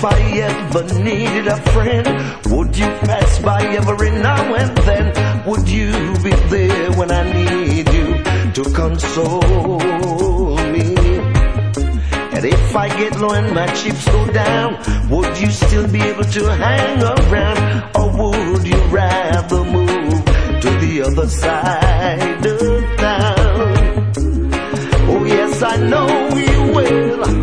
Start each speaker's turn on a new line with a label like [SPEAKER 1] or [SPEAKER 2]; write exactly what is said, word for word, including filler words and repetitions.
[SPEAKER 1] I ever needed a friend, would you pass by every now and then? Would you be there when I need you to console me? And if I get low and my chips go down, would you still be able to hang around? Or would you rather move to the other side of town? Oh yes, I know we